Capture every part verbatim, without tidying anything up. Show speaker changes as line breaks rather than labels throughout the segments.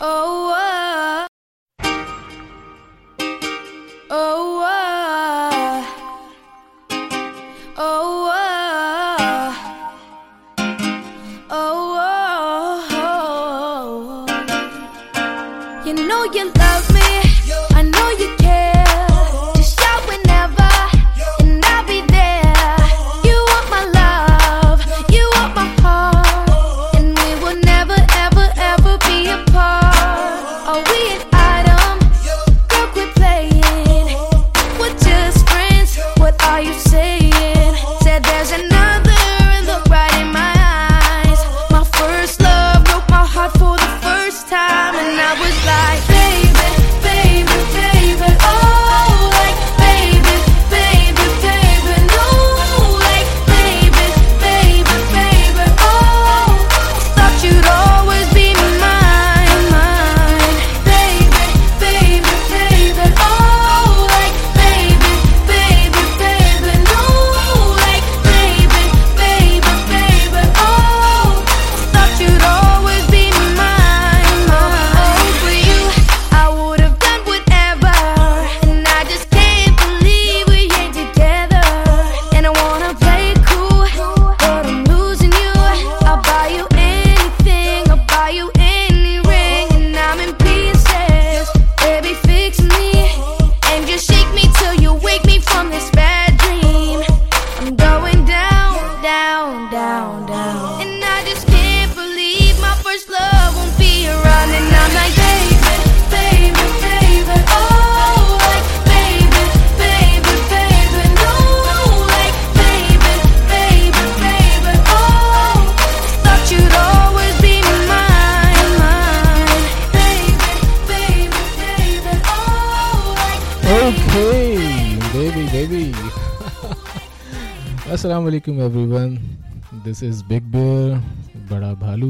अस्सलाम वालेकुम everyone, this is Big Bear, बड़ा भालू,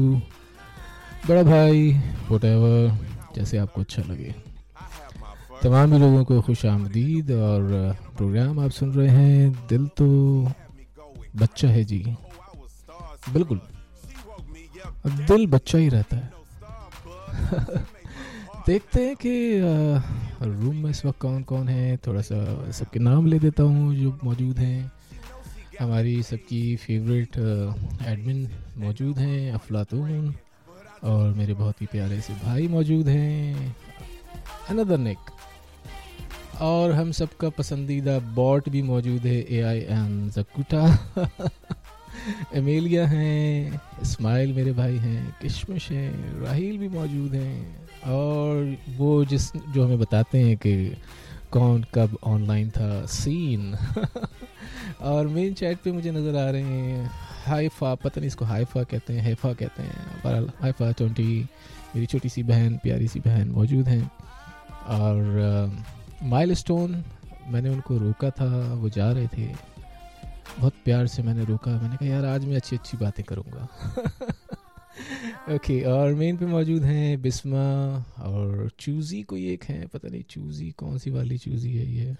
बड़ा भाई, व्हाटएवर, जैसे आपको अच्छा लगे। तमाम लोगों को खुश आमदीद। और प्रोग्राम आप सुन रहे हैं दिल तो बच्चा है जी। बिल्कुल, दिल बच्चा ही रहता है। देखते हैं कि रूम में इस वक्त कौन कौन है। थोड़ा सा सबके नाम ले देता हूँ जो मौजूद हैं। हमारी सबकी फेवरेट एडमिन मौजूद हैं, अफलातून, और मेरे बहुत ही प्यारे से भाई मौजूद हैं, अनदर निक, और हम सबका पसंदीदा बॉट भी मौजूद है, ए आई एम जकुटा। एमेलिया हैं, इस्माइल मेरे भाई हैं, किशमिश हैं, राहील भी मौजूद हैं, और वो जिस जो हमें बताते हैं कि कौन कब ऑनलाइन था, सीन। और मेन चैट पे मुझे नज़र आ रहे हैं हाइफा, पता नहीं इसको हाइफा कहते हैं, हैफा कहते हैं, पर हाइफा ट्वेंटी, मेरी छोटी सी बहन, प्यारी सी बहन मौजूद हैं। और माइलस्टोन, मैंने उनको रोका था, वो जा रहे थे, बहुत प्यार से मैंने रोका। मैंने कहा यार आज मैं अच्छी अच्छी बातें करूँगा। ओके okay, और मेन पे मौजूद हैं बिस्मा और चूज़ी, कोई एक है, पता नहीं चूज़ी कौन सी वाली चूज़ी है, ये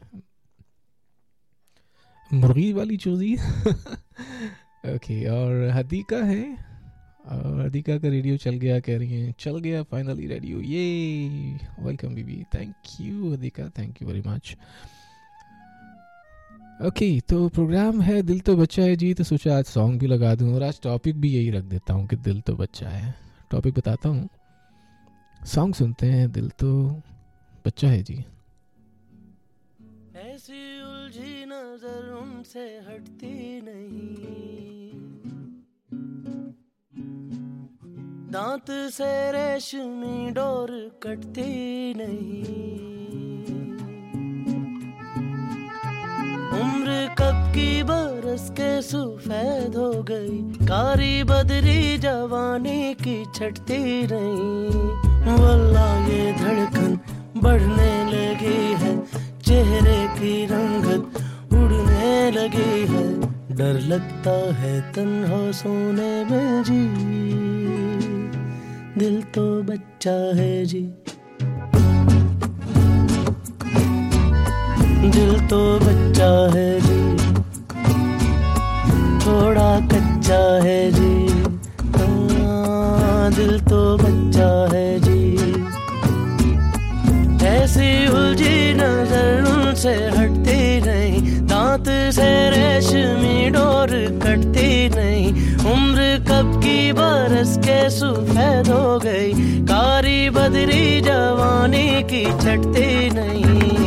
मुर्गी वाली चूज़ी। ओके okay, और हदीका है, और हदीका का रेडियो चल गया, कह रही हैं चल गया फाइनली रेडियो, ये वेलकम बीबी, thank you Hadiqa, thank you very much. Okay okay, तो प्रोग्राम है दिल तो बच्चा है जी, तो सोचा आज सॉन्ग भी लगा दूं, और आज टॉपिक भी यही रख देता हूं कि दिल तो बच्चा है। टॉपिक बताता हूं, सॉन्ग सुनते हैं, दिल तो बच्चा है जी।
ऐसी उलझी नजर उनसे हटती नहीं, दांत से रेशमी डोर कटती नहीं, उम्र कब की बरस के सफेद हो गई, कारी बदरी जवानी की छटती नहीं। वल्लाह ये धड़कन बढ़ने लगी है, चेहरे की रंगत उड़ने लगी है, डर लगता है तन्हा सोने में जी, दिल तो बच्चा है जी, दिल तो बच्चा है जी, थोड़ा कच्चा है जी, हाँ दिल तो बच्चा है जी। बरस के सफेद हो गई, कारी बदरी जवानी की छटती नहीं।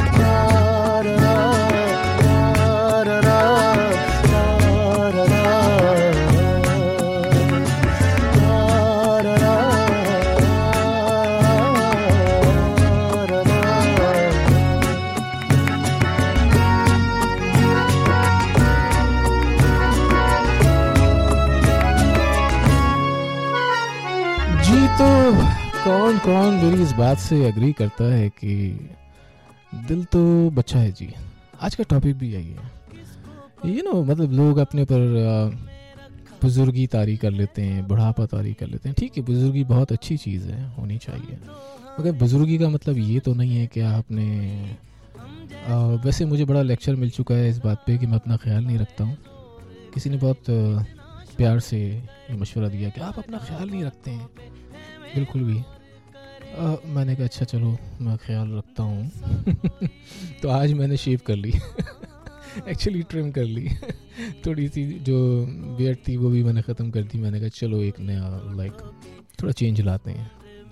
तो कौन कौन मेरी इस बात से एग्री करता है कि दिल तो बच्चा है जी। आज का टॉपिक भी यही है। यू नो मतलब लोग अपने पर बुजुर्गी तारी कर लेते हैं, बुढ़ापा तारी कर लेते हैं। ठीक है, बुजुर्गी बहुत अच्छी चीज़ है, होनी चाहिए, मगर बुजुर्गी का मतलब ये तो नहीं है कि आपने आ, वैसे मुझे बड़ा लेक्चर मिल चुका है इस बात पे कि मैं अपना ख्याल नहीं रखता हूँ। किसी ने बहुत प्यार से ये मशवरा दिया कि आप अपना ख्याल नहीं रखते हैं बिल्कुल भी। आ, मैंने कहा अच्छा चलो मैं ख्याल रखता हूँ। तो आज मैंने शेव कर ली, एक्चुअली ट्रिम कर ली। थोड़ी सी जो बियर्ड थी वो भी मैंने ख़त्म कर दी। मैंने कहा चलो एक नया लाइक थोड़ा चेंज लाते हैं।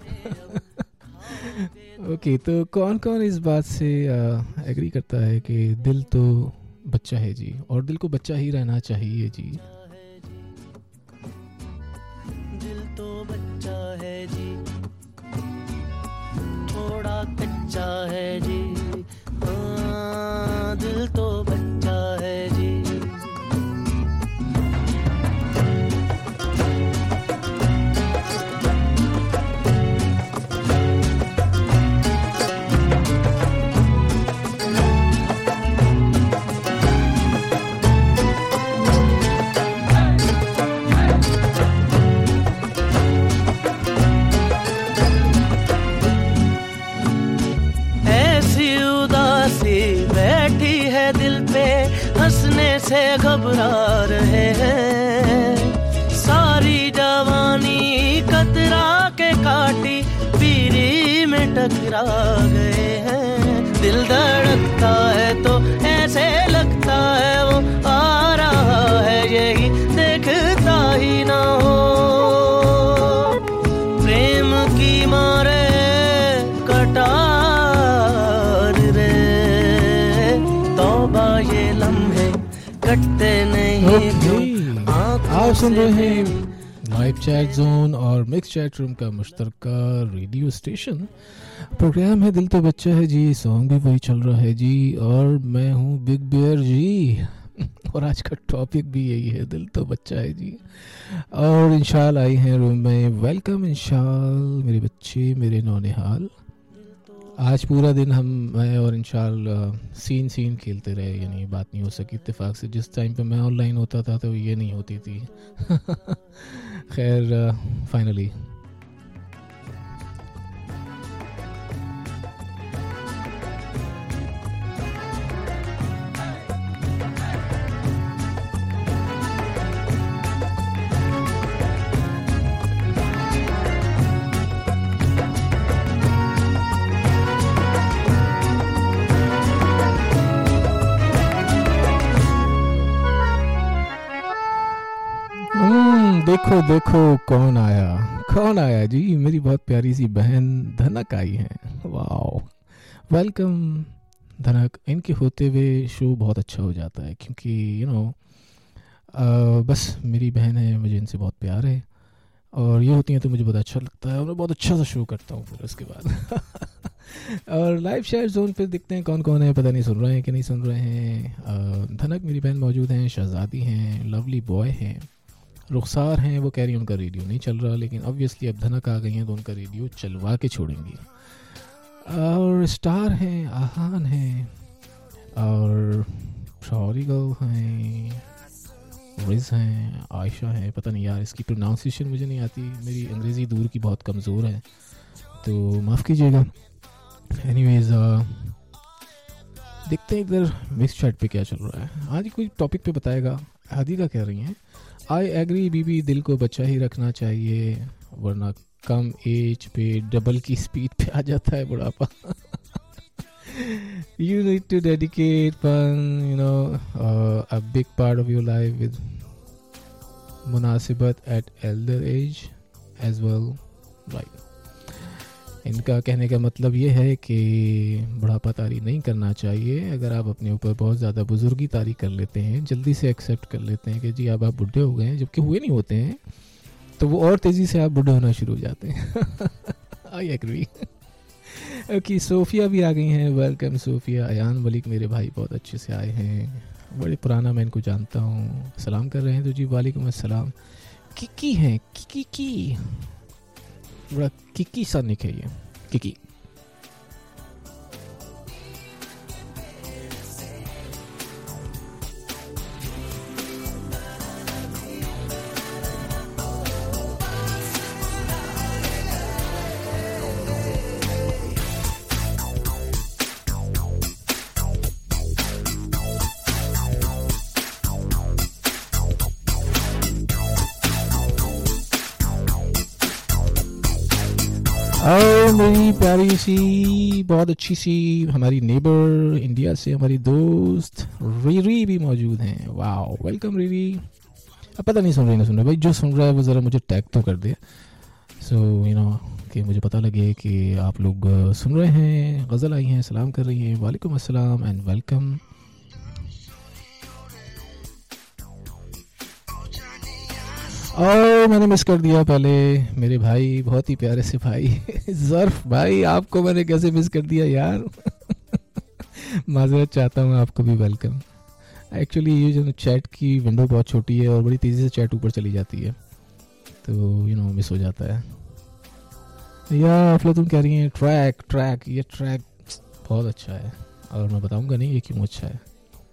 ओके okay, तो कौन कौन इस बात से एग्री करता है कि दिल तो बच्चा है जी, और दिल को बच्चा ही रहना चाहिए जी।
दिल तो बच्चा है जी, थोड़ा कच्चा है जी, हाँ दिल तो बच्चा है जी। हंसने से घबरा रहे हैं, सारी जवानी कतरा के काटी पीरी में टकरा गए हैं। दिल धड़कता है तो ऐसे लगता है वो आ रहा है, यही देखता ही ना हो। प्रेम की मारे कटार रे, तौबा ये लम्हे कटते नहीं।
okay. आप सुन रहे हैं लाइव चैट जोन और मिक्स चैट रूम का मुश्तरका रेडियो स्टेशन। प्रोग्राम है दिल तो बच्चा है जी, सॉन्ग भी वही चल रहा है जी, और मैं हूँ बिग बियर जी। और आज का टॉपिक भी यही है, दिल तो बच्चा है जी। और इंशाल आई हैं रूम में, वेलकम इंशाल मेरे बच्चे, मेरे नौनिहाल। आज पूरा दिन हम मैं और इंशाल सीन सीन खेलते रहे, यानी बात नहीं हो सकी इत्तेफाक से। जिस टाइम पे मैं ऑनलाइन होता था तो ये नहीं होती थी। खैर फाइनली देखो देखो कौन आया, कौन आया जी, मेरी बहुत प्यारी सी बहन धनक आई है। वाओ, वेलकम धनक। इनके होते हुए शो बहुत अच्छा हो जाता है, क्योंकि यू नो बस मेरी बहन है, मुझे इनसे बहुत प्यार है, और ये होती हैं तो मुझे बहुत अच्छा लगता है, और मैं बहुत अच्छा सा शो करता हूँ फिर उसके बाद। और लाइव शेयर जोन पे देखते हैं कौन कौन है, पता नहीं सुन रहे हैं कि नहीं सुन रहे हैं। धनक मेरी बहन मौजूद हैं, शहजादी हैं, लवली बॉय हैं, रुखसार हैं। वो कह रही हैं उनका रेडियो नहीं चल रहा, लेकिन ऑब्वियसली अब धनक आ गई हैं तो उनका रेडियो चलवा के छोड़ेंगी। और स्टार हैं, आहान हैं, और शौरी गर्ल हैं, रिज हैं, आयशा हैं। पता नहीं यार इसकी प्रोनाउंसिएशन मुझे नहीं आती, मेरी अंग्रेज़ी दूर की बहुत कमज़ोर है तो माफ़ कीजिएगा। एनीवेज देखते हैं इधर मिक्स चैट पे क्या चल रहा है। आज कोई टॉपिक पे बताएगा। हादिका कह रही हैं आई एग्री बीबी, दिल को बच्चा ही रखना चाहिए, वरना कम एज पे डबल की स्पीड पे आ जाता है बुढ़ापा। You need to dedicate fun, you know, uh, a big part of your life with मुनासिबत at elder age as well, right. इनका कहने का मतलब ये है कि बुढ़ापा तारी नहीं करना चाहिए। अगर आप अपने ऊपर बहुत ज़्यादा बुजुर्गी तारी कर लेते हैं, जल्दी से एक्सेप्ट कर लेते हैं कि जी अब आप बूढ़े हो गए हैं, जबकि हुए नहीं होते हैं, तो वो और तेज़ी से आप बूढ़े होना शुरू हो जाते हैं। I agree. ओके, सोफिया भी आ गई हैं, वेलकम सोफिया। अयान मलिक मेरे भाई बहुत अच्छे से आए हैं, बड़े पुराना मैं इनको जानता हूँ। सलाम कर रहे हैं तो जी वालेकुम अस्सलाम। किकी हैं, किकी की बड़ा किकी सा निक है ये, किकी। और मेरी प्यारी सी बहुत अच्छी सी हमारी नेबर इंडिया से हमारी दोस्त रीरी भी मौजूद हैं। Wow, welcome Riri. अब पता नहीं सुन रही ना सुन रहा, भाई जो सुन रहा है वो ज़रा मुझे टैग तो कर दे, सो यू नो कि मुझे पता लगे कि आप लोग सुन रहे हैं। गज़ल आई हैं, सलाम कर रही हैं, वालेकुम अस्सलाम एंड वेलकम। और मैंने मिस कर दिया पहले मेरे भाई, बहुत ही प्यारे से भाई ज़र्फ भाई, आपको मैंने कैसे मिस कर दिया यार। माज़रत चाहता हूँ, आपको भी वेलकम। एक्चुअली ये जो चैट की विंडो बहुत छोटी है और बड़ी तेज़ी से चैट ऊपर चली जाती है, तो यू नो मिस हो जाता है। या अफला तुम कह रही हैं ट्रैक ट्रैक ये ट्रैक बहुत अच्छा है, और मैं बताऊँगा नहीं ये क्यों अच्छा है।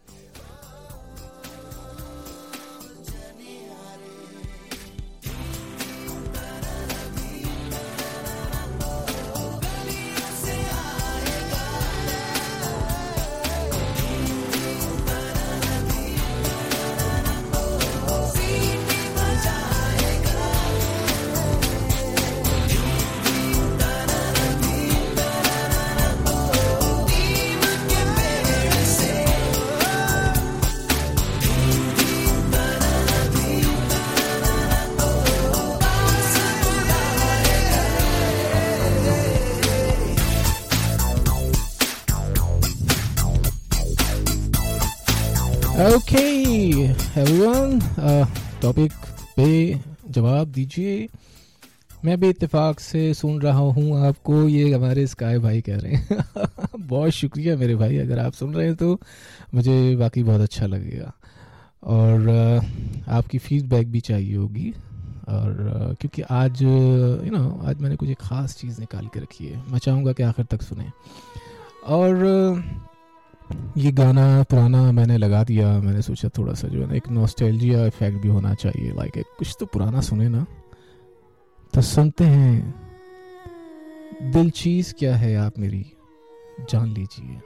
ओके एवरीवन, टॉपिक पे जवाब दीजिए। मैं भी इत्तेफाक से सुन रहा हूँ आपको, ये हमारे स्काई भाई कह रहे हैं। बहुत शुक्रिया मेरे भाई, अगर आप सुन रहे हैं तो मुझे वाकई बहुत अच्छा लगेगा। और uh, आपकी फीडबैक भी चाहिए होगी, और uh, क्योंकि आज यू नो आज मैंने कुछ एक ख़ास चीज़ निकाल के रखी है, मैं चाहूँगा कि आखिर तक सुने। और uh, ये गाना पुराना मैंने लगा दिया, मैंने सोचा थोड़ा सा जो है ना एक नॉस्टैल्जिया इफेक्ट भी होना चाहिए, लाइक एक कुछ तो पुराना सुने ना, तो सुनते हैं। दिल चीज़ क्या है आप मेरी जान लीजिए।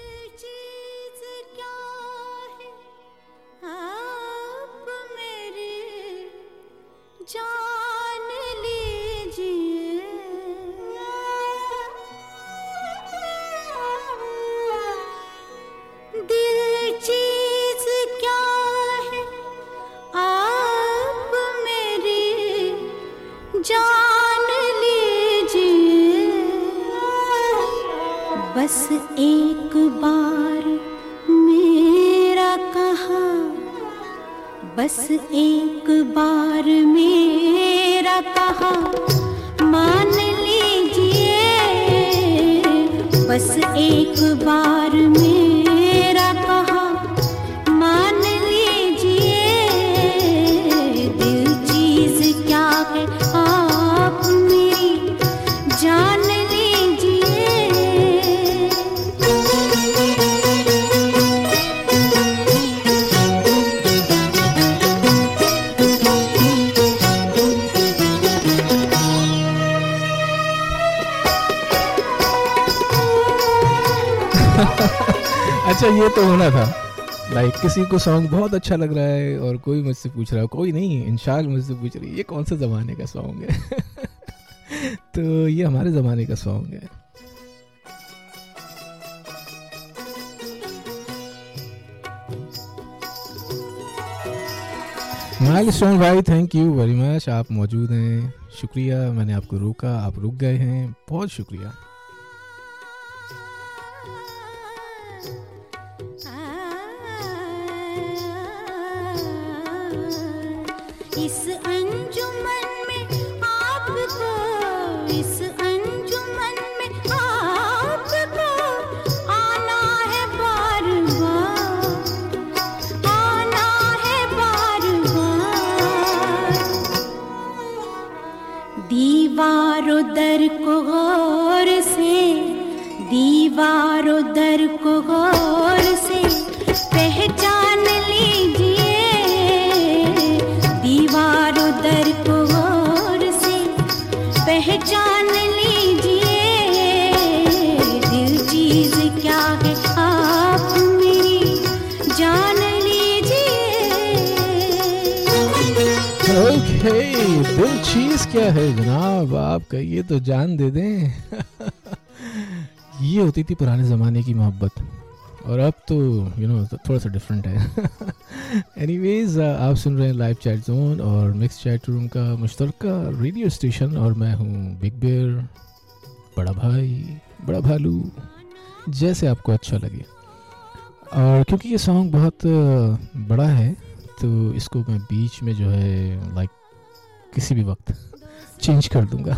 बस एक बार मेरा कहा, बस एक बार मेरा कहा मान लीजिए, बस एक बार मेरा कहा मान लीजिए। दिल चीज क्या है आप मेरी जान
अच्छा ये तो होना था, लाइक किसी को सॉन्ग बहुत अच्छा लग रहा है और कोई मुझसे पूछ रहा है, कोई नहीं इंशाल मुझसे पूछ रही है ये कौन से ज़माने का सॉन्ग है। तो ये हमारे ज़माने का सॉन्ग है। माइलस्टोन भाई, थैंक यू वेरी मच, आप मौजूद हैं, शुक्रिया। मैंने आपको रोका, आप रुक गए हैं, बहुत शुक्रिया।
इस अंजुमन में आपको, इस अंजुमन में आपको आना है बार बार, आना है बार बार। दीवारों दर को गौर से, दीवारों दर को गौर से पहचान लीजिए, दीवारों दर को गौर से पहचान लीजिए। दिल चीज क्या है आप मेरी जान लीजिए।
ओके, दिल चीज क्या है जनाब, आप कहिए तो जान दे दें। ये होती थी पुराने ज़माने की मोहब्बत, और अब तो यू नो थोड़ा सा डिफरेंट है। एनीवेज, आप सुन रहे हैं लाइव चैट जोन और मिक्स चैट रूम का मुश्तरका रेडियो स्टेशन, और मैं हूँ बिग बियर, बड़ा भाई, बड़ा भालू, जैसे आपको अच्छा लगे। और क्योंकि ये सॉन्ग बहुत बड़ा है तो इसको मैं बीच में जो है लाइक किसी भी वक्त चेंज कर दूंगा।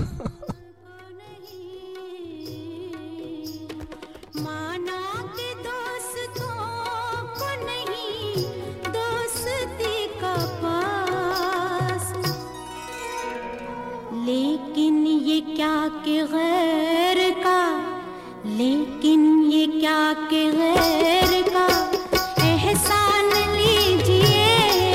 लेकिन ये क्या के गैर का, लेकिन ये क्या के गैर का एहसान लीजिए,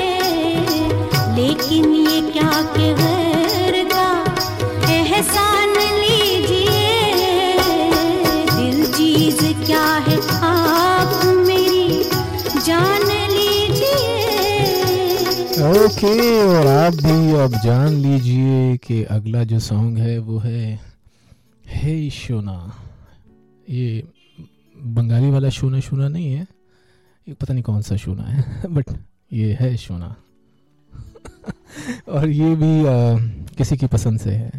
लेकिन ये क्या के गैर का एहसान लीजिए। दिल चीज क्या है आप मेरी जान लीजिए।
ओके okay, और आप भी अब जान लीजिए कि अगला जो सॉन्ग है वो है हे शोना। ये बंगाली वाला शोना शोना नहीं है, ये पता नहीं कौन सा शोना है, बट ये है शोना। और ये भी आ, किसी की पसंद से है।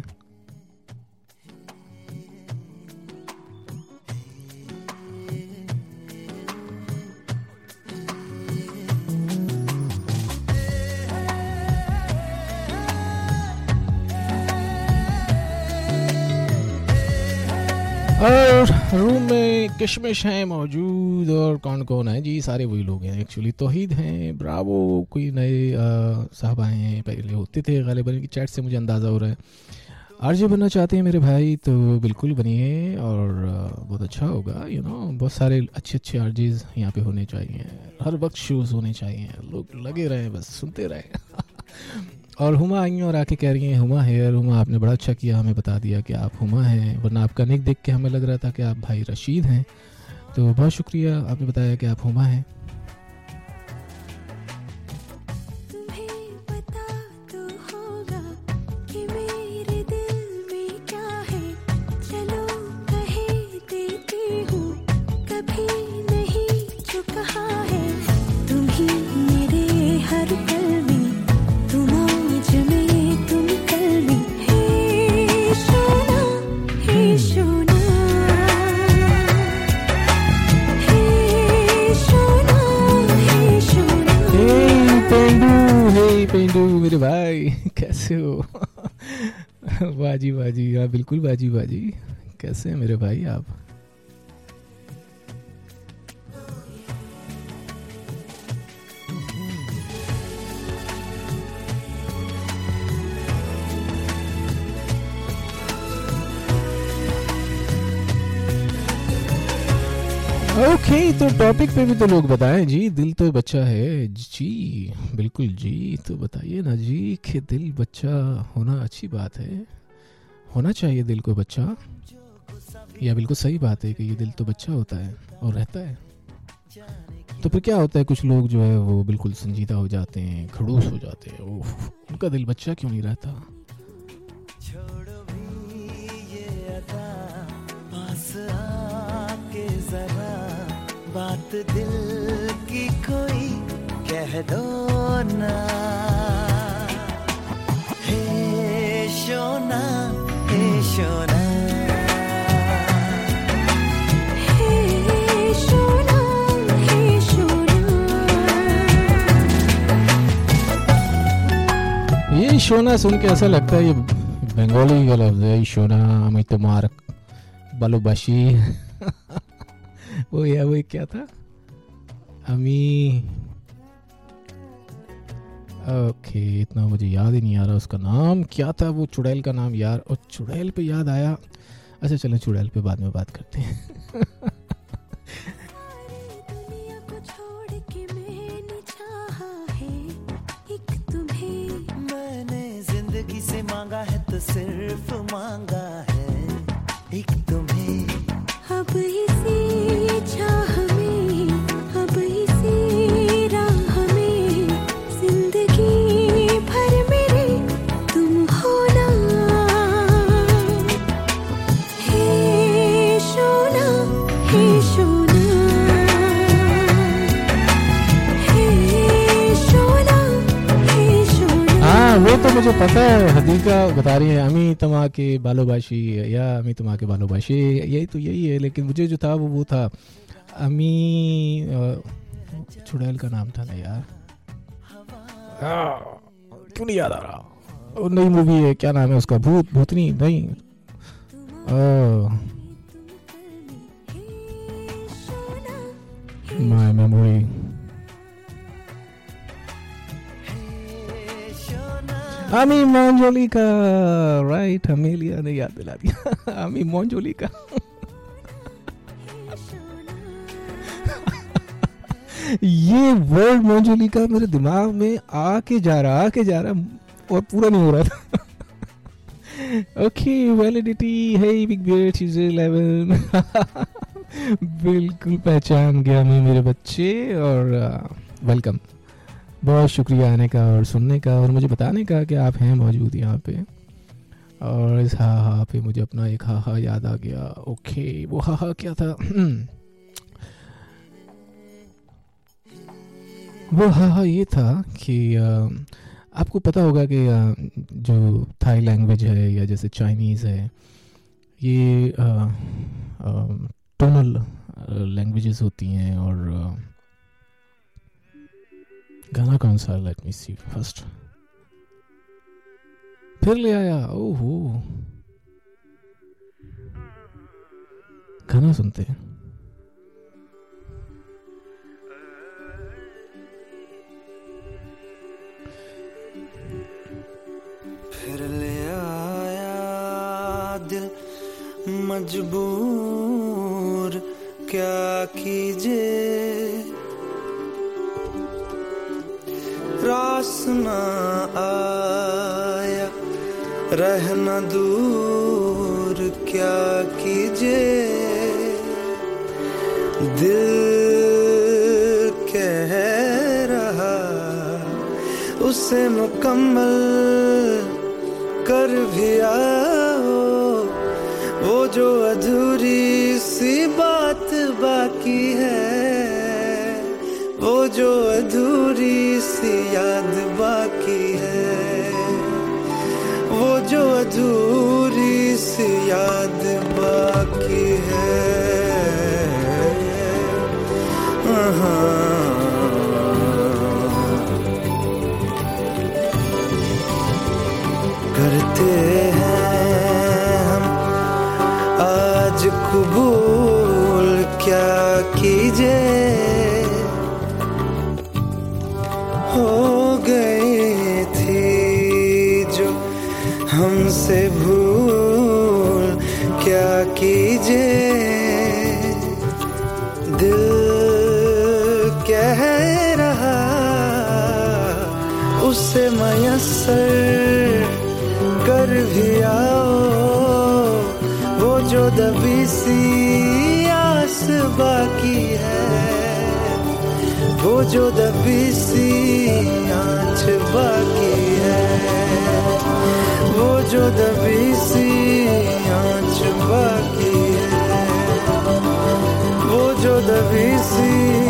और रूम में किशमिश हैं मौजूद, और कौन कौन है जी, सारे वही लोग हैं एक्चुअली। तौहीद हैं, ब्रावो, कोई नए साहब आए हैं, पहले होते थे गालिबन, की चैट से मुझे अंदाज़ा हो रहा है। आरजे बनना चाहते हैं मेरे भाई तो बिल्कुल बनिए, और बहुत अच्छा होगा, यू नो बहुत सारे अच्छे अच्छे आरजेस यहाँ पे होने चाहिए, हर वक्त शोज़ होने चाहिए, लोग लगे रहें, बस सुनते रहें। और हुमा आई हैं और आके कह रही हैं हुमा हेयर। हुमा, आपने बड़ा अच्छा किया, हमें बता दिया कि आप हुमा हैं, वरना आपका निक देख के हमें लग रहा था कि आप भाई रशीद हैं। तो बहुत शुक्रिया, आपने बताया कि आप हुमा हैं। पेंडू मेरे भाई, कैसे हो? बाजी बाजी, हाँ बिल्कुल बाजी बाजी। कैसे हैं मेरे भाई आप? ओके okay, तो टॉपिक पे भी तो लोग बताएं जी। दिल तो बच्चा है जी, बिल्कुल जी। तो बताइए ना जी कि दिल बच्चा होना अच्छी बात है, होना चाहिए दिल को बच्चा, या बिल्कुल सही बात है कि ये दिल तो बच्चा होता है और रहता है। तो फिर क्या होता है, कुछ लोग जो है वो बिल्कुल संजीदा हो जाते हैं, खड़ूस हो जाते हैं, ओह उनका दिल बच्चा क्यों नहीं रहता?
बात दिल की कोई कह दो ना, शोना हे शोना
हे शोना हे शोना।
ये शोना सुन के ऐसा लगता है ये बंगाली का लफ्ज़ है। शोना আমি তোমার ভালোবাসি। वो या वो क्या था अमी। ओके इतना मुझे याद ही नहीं आ रहा उसका नाम क्या था। वो चुड़ैल का नाम यार। और चुड़ैल पे याद आया। अच्छा चलें चुड़ैल पे बाद में बात करते हैं।
मैंने जिंदगी से मांगा है तो सिर्फ मांगा है एक तुम्हें।
अब इसी चाह में अब इसी राह में जिंदगी भर मेरे तुम होना। हे शोना हे शोना हे शोना हे शोना।
हाँ वो तो मुझे पता है। हदीका बता रही है अमी तमा के बालोबाशी या अमी तमा के बालोबाशी यही तो यही है। लेकिन मुझे जो था वो वो था अमी चुड़ैल का नाम था ना यार। क्यों नहीं याद आ रहा। वो नई मूवी है क्या नाम है उसका भूत भूतनी नहीं माय मेमोरी। आमी मोंजोलिका राइट अमेलिया ने याद दिला दिया। आमी मोंजोलिका। ये वर्ड मोंजोलिका मेरे दिमाग में आके जा रहा आके जा रहा और पूरा नहीं हो रहा था। ओके वैलिडिटी है बिग बियर चीज इलेवन। बिल्कुल पहचान गया मैं मेरे बच्चे। और वेलकम बहुत शुक्रिया आने का और सुनने का और मुझे बताने का कि आप हैं मौजूद यहाँ पे। और इस हा हा पे मुझे अपना एक हा हा याद आ गया। ओके वो हा हा क्या था। वो हा हा ये था कि आ, आपको पता होगा कि आ, जो थाई लैंग्वेज है या जैसे चाइनीज़ है ये टोनल लैंग्वेजेस होती हैं। और आ, गाना कौन सा लेट मी सी फर्स्ट फिर ले आया। ओहो गाना सुनते हैं।
फिर ले आया दिल मजबूर क्या कीजिए रास ना आया रहना दूर क्या कीजिए। दिल कह रहा उसे मुकम्मल कर भी आओ वो जो अधूरी सी बात बाकी है वो जो अधूरी सी याद बाकी है वो जो अधूरी सी याद बाकी है। करते हैं हम आज कबूल क्या कीजिए हो गई थी जो हमसे भूल क्या कीजिए। दिल कह रहा उसे मयस्सर कर भी आओ वो जो दबी सी आस बाकी है वो जो दबी सी आँच बाकी है वो जो दबी सी आँच बाकी है वो जो दबी सी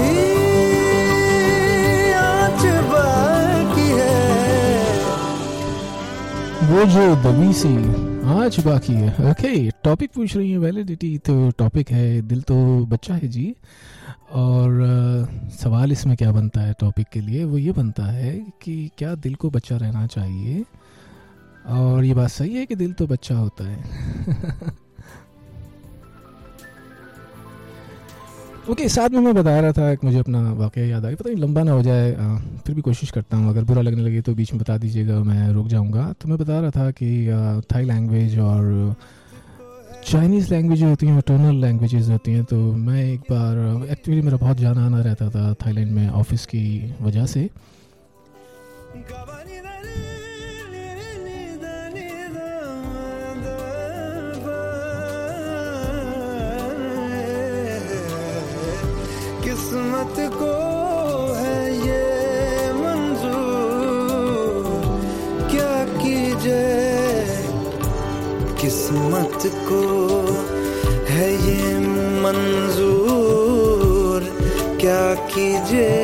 आँच बाकी है
वो जो दबी सी आज बाकी है. ओके, टॉपिक पूछ रही है वैलिडिटी. तो टॉपिक है दिल तो बच्चा है जी. और uh, सवाल इसमें क्या बनता है टॉपिक के लिए, वो ये बनता है कि क्या दिल को बच्चा रहना चाहिए. और ये बात सही है कि दिल तो बच्चा होता है. ओके okay, साथ में मैं बता रहा था एक मुझे अपना वाक़या याद आ गया. पता नहीं लंबा ना हो जाए, आ, फिर भी कोशिश करता हूँ. अगर बुरा लगने लगे तो बीच में बता दीजिएगा, मैं रुक जाऊँगा. तो मैं बता रहा था कि थाई लैंग्वेज और चाइनीज़ लैंग्वेज होती हैं, टोनल लैंग्वेजेस होती हैं. तो मैं एक बार एक्चुअली मेरा बहुत जाना आना रहता था थाईलैंड में ऑफिस की वजह से.
किस्मत को है ये मंजूर, क्या कीजिए. किस्मत को है ये मंजूर, क्या कीजिए.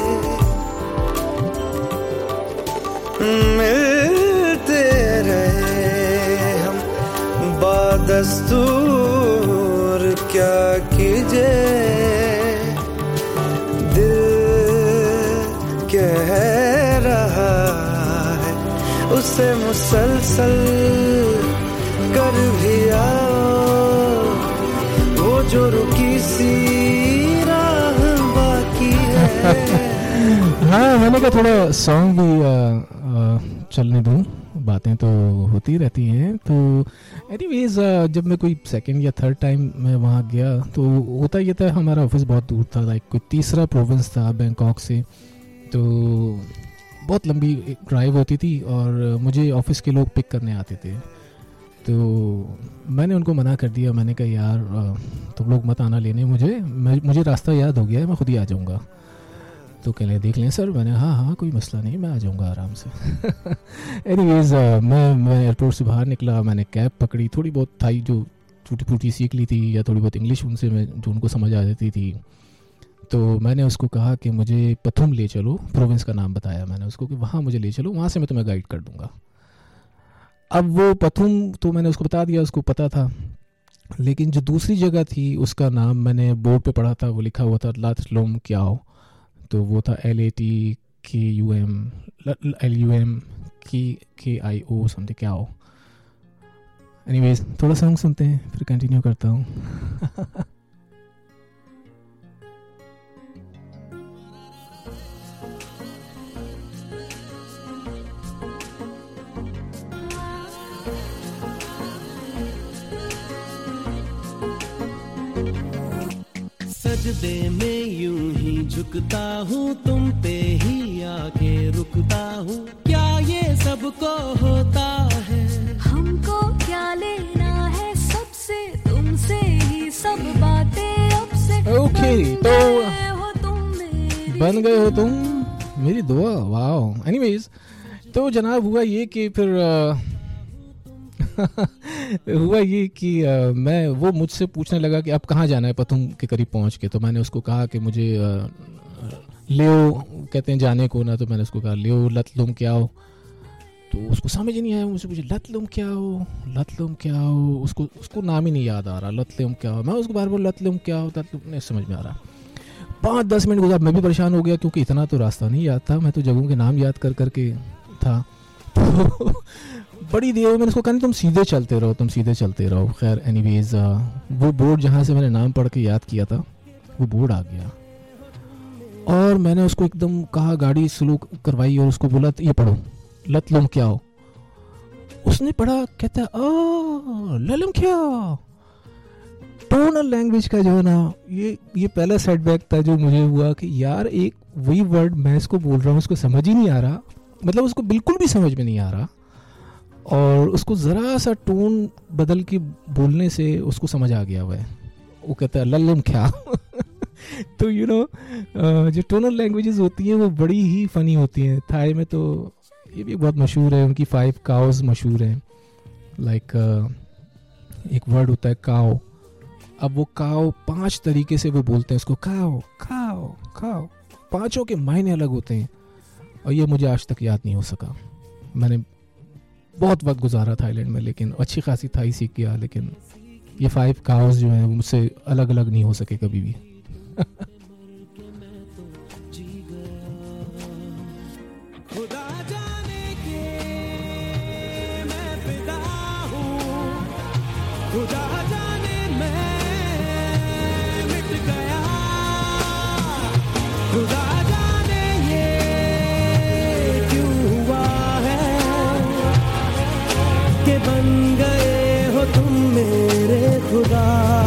मिलते रहे हम बादस्तूर, क्या कीजिए. कह रहा है उसे मुसलसल कर भी आओ, वो जो रुकी सी राह बाकी है.
हाँ, मैंने कहा थोड़ा सॉन्ग भी आ, आ, चलने दूँ, बातें तो होती रहती हैं. तो एनीवेज जब मैं कोई सेकंड या थर्ड टाइम मैं वहाँ गया तो होता ये था, हमारा ऑफिस बहुत दूर था, लाइक कोई तीसरा प्रोविंस था बैंकॉक से. तो बहुत लंबी ड्राइव होती थी और मुझे ऑफिस के लोग पिक करने आते थे. तो मैंने उनको मना कर दिया. मैंने कहा यार तुम लोग मत आना लेने मुझे, मुझे रास्ता याद हो गया है, मैं खुद ही आ जाऊँगा. तो कह लें देख लें सर. मैंने हाँ हाँ कोई मसला नहीं, मैं आ जाऊँगा आराम से. एनीवेज मैं मैं एयरपोर्ट से बाहर निकला, मैंने कैब पकड़ी. थोड़ी बहुत थाई जो टूटी फूटी सीख ली थी, या थोड़ी बहुत इंग्लिश उनसे मैं जो उनको समझ आ जाती थी. तो मैंने उसको कहा कि मुझे पथुम ले चलो, प्रोविंस का नाम बताया मैंने उसको कि वहाँ मुझे ले चलो, वहाँ से मैं तुम्हें गाइड कर दूँगा. अब वो पथुम तो मैंने उसको बता दिया, उसको पता था. लेकिन जो दूसरी जगह थी उसका नाम मैंने बोर्ड पे पढ़ा था, वो लिखा हुआ था लत लोम क्याओ. तो वो था L A T K U M L U M की के आई ओ समथिंग क्याओ. एनीवेज थोड़ा सॉन्ग सुनते हैं फिर कंटिन्यू करता हूँ.
सजदे में यूं ही झुकता हूँ, तुम पे ही आके रुकता हूँ. क्या ये सबको होता है,
हमको क्या लेना है सबसे, तुमसे ही सब बातें अब से.
ओके, तो
हो तुम मेरी
बन गए हो तुम मेरी दुआ. वाओ. एनीवेज तो जनाब हुआ ये कि फिर हुआ ये कि आ, मैं वो मुझसे पूछने लगा कि अब कहाँ जाना है पथुम के करीब पहुँच के. तो मैंने उसको कहा कि मुझे लियो कहते हैं जाने को ना. तो मैंने उसको कहा लियो लतलुम क्या हो. तो उसको समझ नहीं आया, मुझसे पूछे लतलुम क्या हो, लतलुम क्या हो. उसको उसको नाम ही नहीं याद आ रहा, लतलुम क्या हो. मैं उसको बार बार लतलुम क्या हो, लतलुम नहीं समझ में आ रहा. पाँच दस मिनट गुजार, मैं भी परेशान हो गया क्योंकि इतना तो रास्ता नहीं याद था. मैं तो जगहों के नाम याद कर करके था. तो बड़ी देर मैंने उसको कहा नहीं तुम सीधे चलते रहो, तुम सीधे चलते रहो. खैर एनीवेज वो बोर्ड जहाँ से मैंने नाम पढ़ के याद किया था वो बोर्ड आ गया. और मैंने उसको एकदम कहा, गाड़ी स्लो करवाई और उसको बोला ये पढ़ो लतलुम क्या हो. उसने पढ़ा, कहता आ ललम क्या. टोनल लैंग्वेज का जो है ना, ये ये पहला सेटबैक था जो मुझे हुआ कि यार एक वही वर्ड मैं इसको बोल रहा हूँ, उसको समझ ही नहीं आ रहा. मतलब उसको बिल्कुल भी समझ में नहीं आ रहा. और उसको ज़रा सा टोन बदल के बोलने से उसको समझ आ गया हुआ है. वो कहता है लल्लम क्या. तो यू नो जो टोनल लैंग्वेजेस होती हैं वो बड़ी ही फ़नी होती हैं. थाई में तो ये भी बहुत मशहूर है, उनकी फाइव काउज मशहूर हैं. लाइक like, uh, एक वर्ड होता है काओ. अब वो काओ पांच तरीके से वो बोलते हैं उसको, काओ काओ काओ. पांचों के मायने अलग होते हैं और ये मुझे आज तक याद नहीं हो सका. मैंने बहुत वक्त गुजारा थाईलैंड में, लेकिन अच्छी खासी थाई सीख गया, लेकिन ये फाइव काउस जो हैं मुझसे अलग अलग नहीं हो सके कभी भी।
खुदा जाने के मैं फिदा हूँ, खुदा जाने मैं मिट गया, खुदा जाने ये क्यों हुआ है कि बन गए हो तुम मेरे खुदा।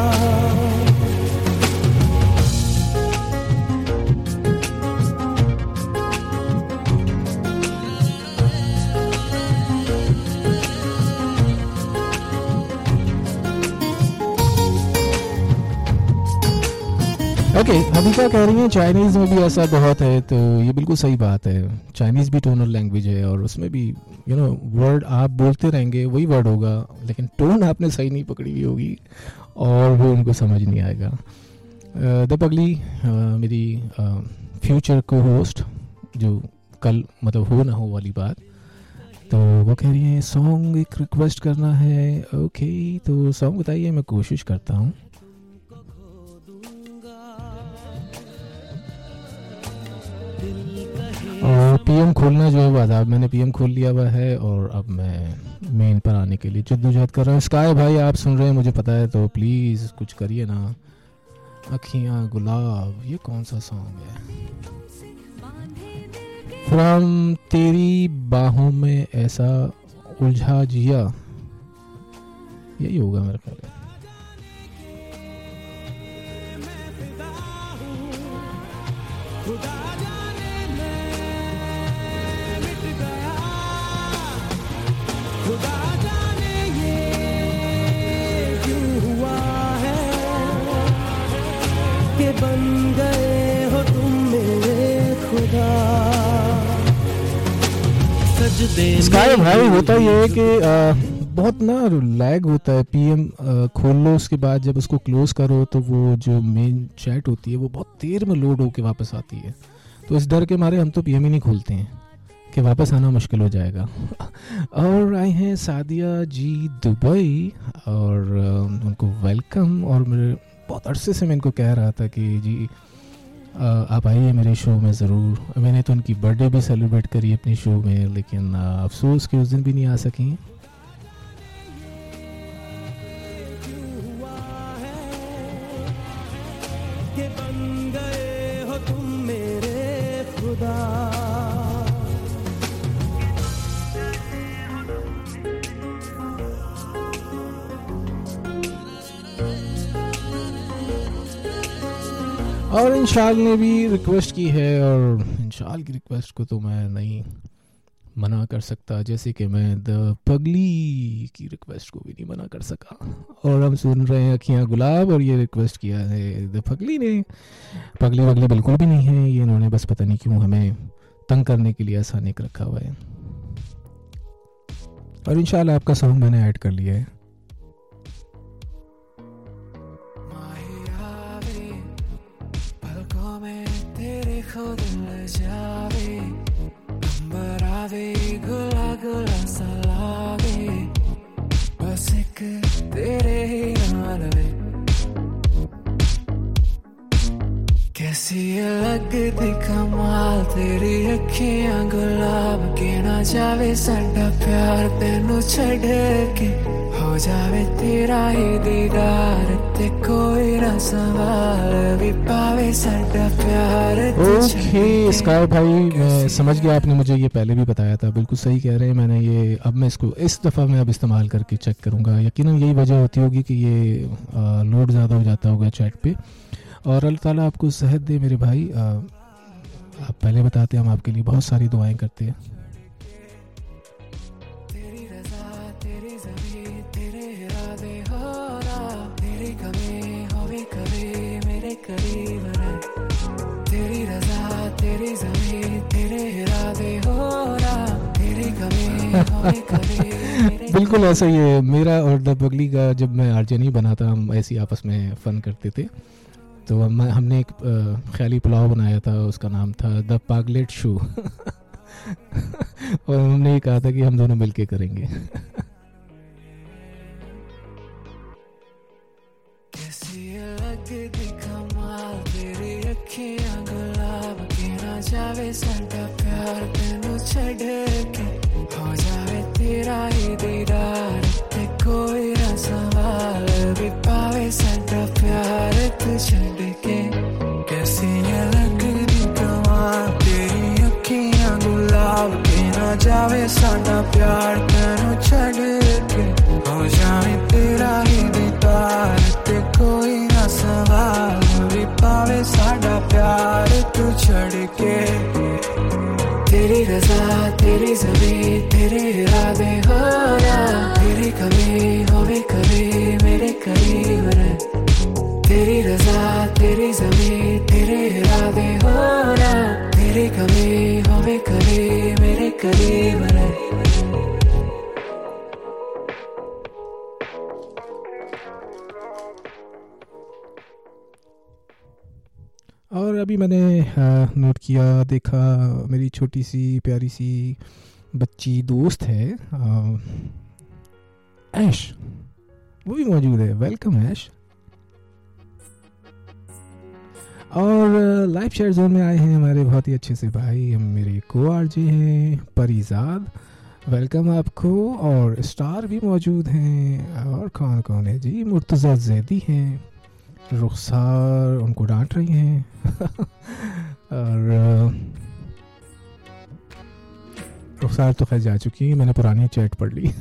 ओके okay, अभी क्या कह रही हैं, चाइनीज़ में भी ऐसा बहुत है, तो ये बिल्कुल सही बात है। चाइनीज़ भी टोनल लैंग्वेज है और उसमें भी यू नो वर्ड आप बोलते रहेंगे वही वर्ड होगा, लेकिन टोन आपने सही नहीं पकड़ी हुई होगी और वो उनको समझ नहीं आएगा। द पगली uh, मेरी फ्यूचर को होस्ट, जो कल मतलब हो ना हो वाली बात, तो वो कह रही है सॉन्ग एक रिक्वेस्ट करना है। ओके okay, तो सॉन्ग बताइए, मैं कोशिश करता हूँ। और पीएम खोलना जो है वो आदाब, मैंने पीएम खोल लिया हुआ है और अब मैं मेन पर आने के लिए जद्दोजहद कर रहा हूँ। स्काई भाई आप सुन रहे हैं मुझे पता है, तो प्लीज़ कुछ करिए ना। अखियाँ गुलाब, ये कौन सा सॉन्ग है? फ्रॉम तेरी बाहों में ऐसा उलझा जिया, यही होगा मेरे ख्याल में।
खुदा जाने ये क्यों हुआ है कि बन गए हो तुम मेरे खुदा। सजदे
स्काई भाई होता ये है कि बहुत ना लैग होता है। पीएम खोल लो, उसके बाद जब उसको क्लोज करो तो वो जो मेन चैट होती है वो बहुत देर में लोड होके वापस आती है, तो इस डर के मारे हम तो पीएम ही नहीं खोलते हैं कि वापस आना मुश्किल हो जाएगा। और आए हैं सादिया जी दुबई और uh, उनको वेलकम। और मेरे बहुत अरसे से मैं इनको कह रहा था कि जी uh, आप आइए मेरे शो में ज़रूर। मैंने तो उनकी बर्थडे भी सेलिब्रेट करी अपने शो में, लेकिन uh, अफसोस कि उस दिन भी नहीं आ सकी।
कि बन गए हो तुम मेरे खुदा।
और इंशाल ने भी रिक्वेस्ट की है, और इंशाल की रिक्वेस्ट को तो मैं नहीं मना कर सकता, जैसे कि मैं द पगली की रिक्वेस्ट को भी नहीं मना कर सका। और हम सुन रहे हैं अखियाँ गुलाब, और ये रिक्वेस्ट किया है द पगली ने। पगली वगली बिल्कुल भी नहीं है, ये इन्होंने बस पता नहीं क्यों हमें तंग करने के लिए ऐसा निक रखा हुआ है। और इंशाल्लाह आपका सॉन्ग मैंने ऐड कर लिया है।
खुद ल जावे नंबर आवे गुला गुला सा लागे, बस एक तेरे ही नाल वे। कैसी लगदी कमाल तेरी अखियां गुलाब के ना जावे साडा प्यार तेनू छड़ के, हो जावे तेरा ही दीदार ते कोई ना संभाल भी पावे साडा प्यार।
ओके स्काई भाई, मैं समझ गया, आपने मुझे ये पहले भी बताया था, बिल्कुल सही कह रहे हैं। मैंने ये अब मैं इसको इस दफ़ा मैं अब इस्तेमाल करके चेक करूँगा। यकीनन यही वजह होती होगी कि ये आ, लोड ज़्यादा हो जाता होगा चैट पे। और अल्लाह ताला आपको सेहत दे मेरे भाई। आ, आप पहले बताते हम आपके लिए बहुत सारी दुआएं करते हैं। बिल्कुल ऐसा ही है मेरा और द पगली का। जब मैं आरजे नहीं बना था, हम ऐसी आपस में फ़न करते थे, तो हम हमने एक ख्याली पुलाव बनाया था, उसका नाम था द पागलेट शो। और उन्होंने ये कहा था कि हम दोनों मिलके करेंगे।
कैसी अलग कमाल तेरी अखियां गुलाब के ना जावे साडा प्यार तेनू छड़ के हो जावे तेरा ही दीदार ते कोई ना सवाल भी पावे साडा प्यार तू छड़ के। कैसी अलग कमाल तेरी अखियां गुलाब के ना जावे साडा प्यार तेनू छड़ के हो जावे तेरा ही दीदार ते कोई ना सवाल भी पावे साडा प्यार तू छड़ के। तेरी रज़ा तेरी ज़मीं तेरे इरादे हो ना तेरी कभी होवे करे मेरे करीब रह। तेरी रज़ा तेरी ज़मीं तेरे इरादे हो ना तेरी कभी होवे करे मेरे करीब रह।
और अभी मैंने नोट किया, देखा मेरी छोटी सी प्यारी सी बच्ची दोस्त है ऐश, वो भी मौजूद है। Welcome Ash. और लाइव शेयर जोन में आए हैं हमारे बहुत ही अच्छे से भाई, हम मेरे को आरजे हैं परिजाद, वेलकम आपको। और स्टार भी मौजूद हैं। और कौन कौन है जी, मुर्तज़ा जैदी हैं, रुखसार उनको डांट रही हैं और रुखसार तो खैर जा चुकी है, मैंने पुरानी चैट पढ़ ली।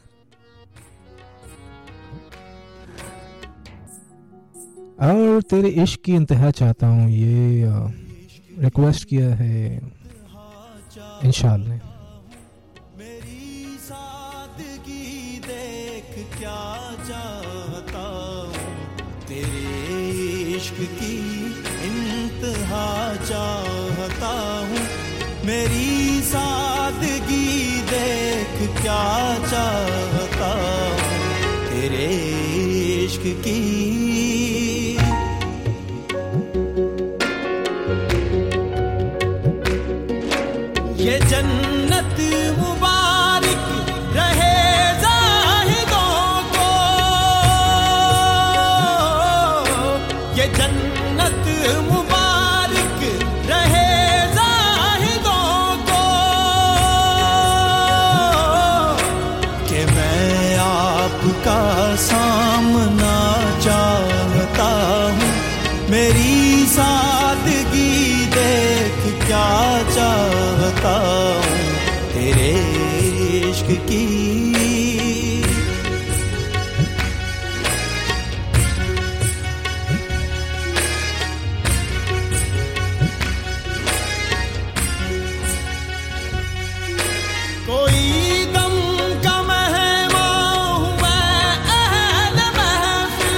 और तेरे इश्क की इंतहा चाहता हूँ, ये रिक्वेस्ट किया है इंशाअल्लाह ने।
मेरी सादगी देख क्या चाहता तेरे इश्क की इंतहा चाहता हूँ। मेरी सादगी देख क्या चाहता हूँ तेरे इश्क की। ये जन्नत मुबारक रहे ज़ाहिदों को, ये जन्नत मुबारक रहे ज़ाहिदों को, कि मैं आपका सामना चाहता हूँ। मेरी सादगी देख क्या चाहता हूँ तेरे इश्क की। कोई गम का मेहमान हूँ मैं अहल महफिल,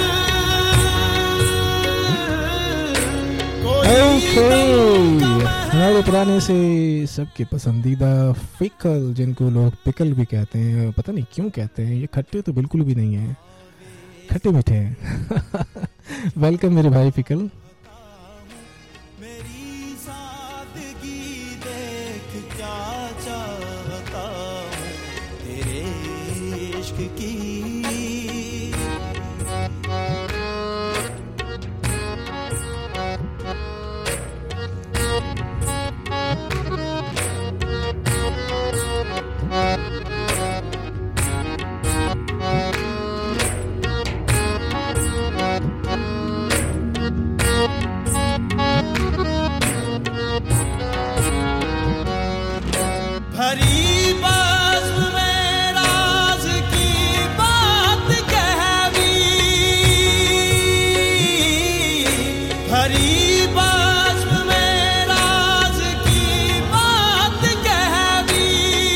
हमारे पुराने से सबके पसंदीदा फिकल, जिनको लोग पिकल भी कहते हैं, पता नहीं क्यों कहते हैं, ये खट्टे तो बिल्कुल भी नहीं है, खट्टे मीठे हैं। वेलकम मेरे भाई फिकल।
मेरी सादगी देख क्या चाहता हूँ तेरे इश्क की। भरी बज़्म में राज की बात कहवी, भरी बज़्म में राज की बात कहवी,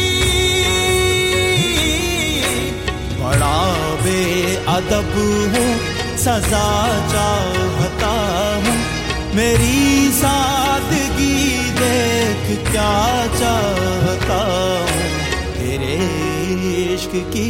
बड़ा बेअदब हूँ सजा चाहता हूँ। मेरी सादगी देख क्या चाहता हूँ तेरे इश्क की।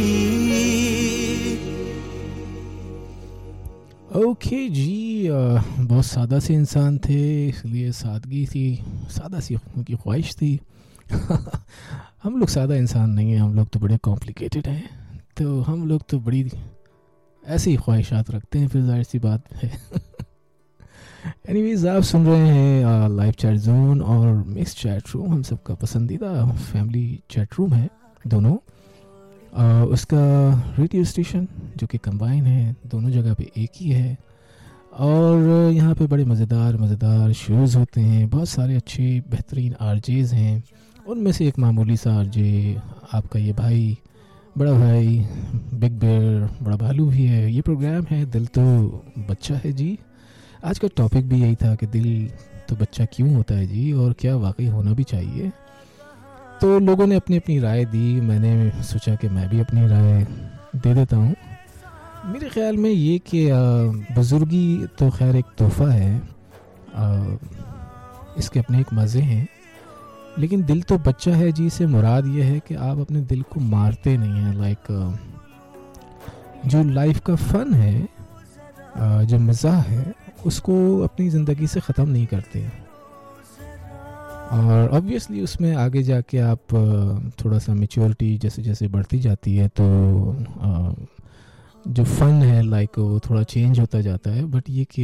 ओके जी, बहुत सादा से इंसान थे, इसलिए सादगी थी, सादा सी उनकी ख्वाहिश थी। हम लोग सादा इंसान नहीं हैं, हम लोग तो बड़े कॉम्प्लिकेटेड हैं, तो हम लोग तो बड़ी ऐसी ख्वाहिशात रखते हैं, फिर जाहिर सी बात है। एनीवेज, आप सुन रहे हैं लाइव चैट जोन और मिक्स चैट रूम, हम सबका पसंदीदा फैमिली चैट रूम है दोनों। uh, उसका रेडियो स्टेशन जो कि कंबाइन है, दोनों जगह पे एक ही है, और यहाँ पे बड़े मज़ेदार मज़ेदार शोज़ होते हैं, बहुत सारे अच्छे बेहतरीन आरजेज़ हैं। उनमें से एक मामूली सा आरजे आपका ये भाई, बड़ा भाई बिग बियर, बड़ा भालू भी है। ये प्रोग्राम है दिल तो बच्चा है जी। आज का टॉपिक भी यही था कि दिल तो बच्चा क्यों होता है जी, और क्या वाकई होना भी चाहिए। तो लोगों ने अपनी अपनी राय दी, मैंने सोचा कि मैं भी अपनी राय दे देता हूँ। मेरे ख़्याल में ये कि बुज़ुर्गी तो खैर एक तोहफ़ा है, आ, इसके अपने एक मज़े हैं, लेकिन दिल तो बच्चा है जी से मुराद ये है कि आप अपने दिल को मारते नहीं हैं। लाइक जो लाइफ का फ़न है, जो मज़ा है, उसको अपनी ज़िंदगी से ख़त्म नहीं करते। और ऑब्वियसली उसमें आगे जाके आप थोड़ा सा मैच्योरिटी जैसे जैसे बढ़ती जाती है तो जो फ़न है लाइक वो थोड़ा चेंज होता जाता है। बट ये कि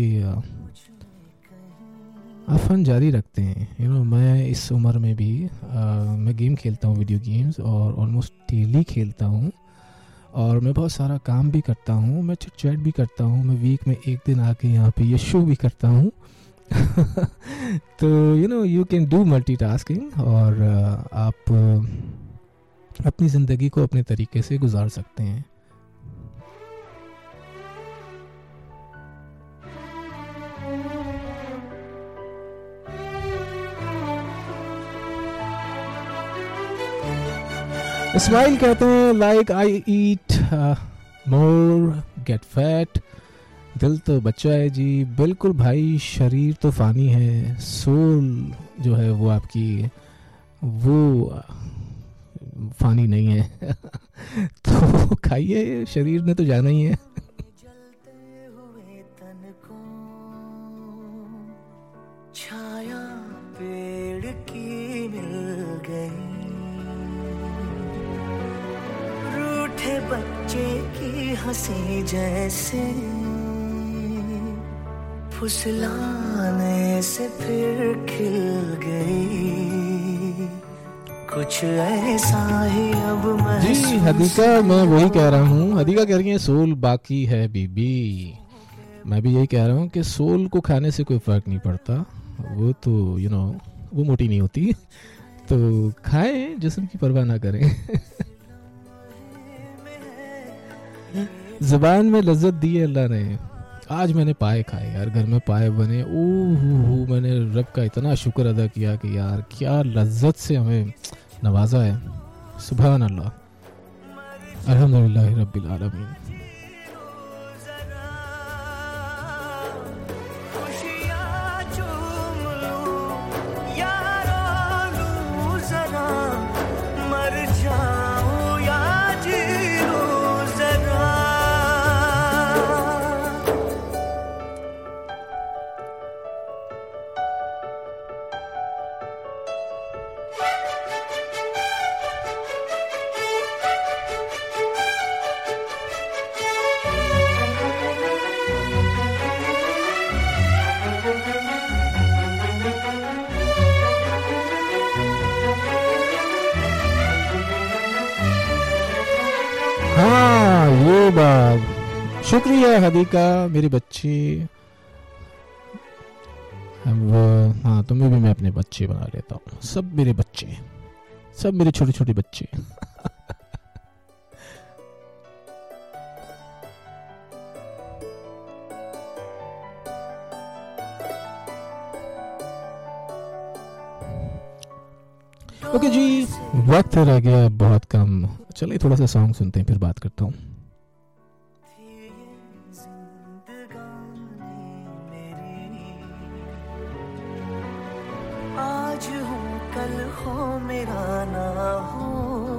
आप फ़न जारी रखते हैं। यू नो, मैं इस उम्र में भी आ, मैं गेम खेलता हूँ, वीडियो गेम्स, और ऑलमोस्ट डेली खेलता हूँ, और मैं बहुत सारा काम भी करता हूँ, मैं चिट चैट भी करता हूँ, मैं वीक में एक दिन आके यहाँ पे ये शो भी करता हूँ। तो you know you can do multitasking, और आप अपनी ज़िंदगी को अपने तरीके से गुजार सकते हैं। इस्माइल कहते हैं like I eat more get fat, दिल तो बच्चा है जी। बिल्कुल भाई, शरीर तो फ़ानी है, सोल जो है वो आपकी वो फ़ानी नहीं है। तो खाइए, शरीर ने तो जाना ही है।
छाया पेड़ की मिल गई, रूठे बच्चे की हंसी जैसे फुसलाने से फिर खिल गई, कुछ ऐसा ही अब महसूस।
जी हदीका, मैं वही कह रहा हूँ। हदीका कह रही है सोल बाकी है बीबी। मैं भी यही कह रहा हूँ कि सोल को खाने से कोई फ़र्क नहीं पड़ता, वो तो यू नो वो मोटी नहीं होती। तो खाएं, जिस्म की परवाह ना करें। ज़बान में लज्जत दी है अल्लाह ने। आज मैंने पाए खाए यार, घर में पाए बने, ओह मैंने रब का इतना शुक्र अदा किया कि यार क्या लज्जत से हमें नवाजा है। सुभान अल्लाह, अल्हम्दुलिल्लाह रब्बिल आलमीन। हाँ ये बात, शुक्रिया हदीका मेरे बच्चे। अब हाँ, तुम्हें भी मैं अपने बच्चे बना लेता हूँ। सब मेरे बच्चे, सब मेरे छोटे छोटे बच्चे। ओके जी, वक्त रह गया बहुत कम। चलिए थोड़ा सा सॉन्ग सुनते हैं, फिर बात करता हूँ।
आज हो कल हो मेरा ना हो,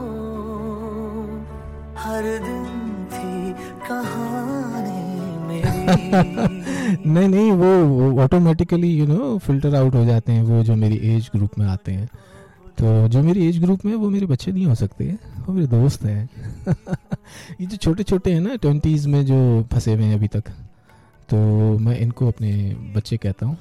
हर दिन थी कहानी मेरी।
नहीं नहीं, वो automatically you know filter out हो जाते हैं, वो जो मेरी एज ग्रुप में आते हैं। तो जो मेरी एज ग्रुप में वो मेरे बच्चे नहीं हो सकते, वो मेरे दोस्त हैं। ये जो छोटे छोटे हैं ना ट्वेंटीज़ में जो फंसे हुए हैं अभी तक, तो मैं इनको अपने बच्चे कहता हूँ।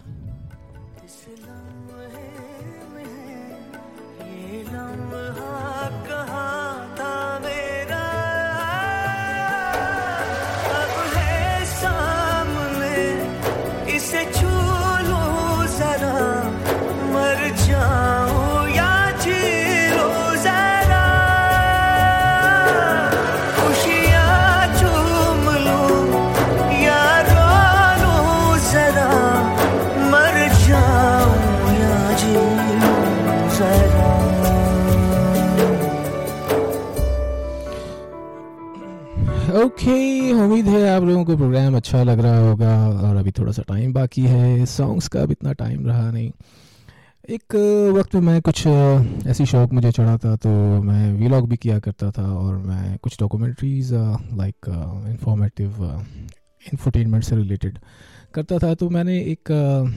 ओके okay, उम्मीद है आप लोगों को प्रोग्राम अच्छा लग रहा होगा। और अभी थोड़ा सा टाइम बाकी है, सॉन्ग्स का अब इतना टाइम रहा नहीं। एक वक्त में मैं कुछ ऐसी शौक मुझे चढ़ा था, तो मैं वीलॉग भी किया करता था और मैं कुछ डॉक्यूमेंट्रीज़ लाइक इंफॉर्मेटिव इंफोटेनमेंट से रिलेटेड करता था। तो मैंने एक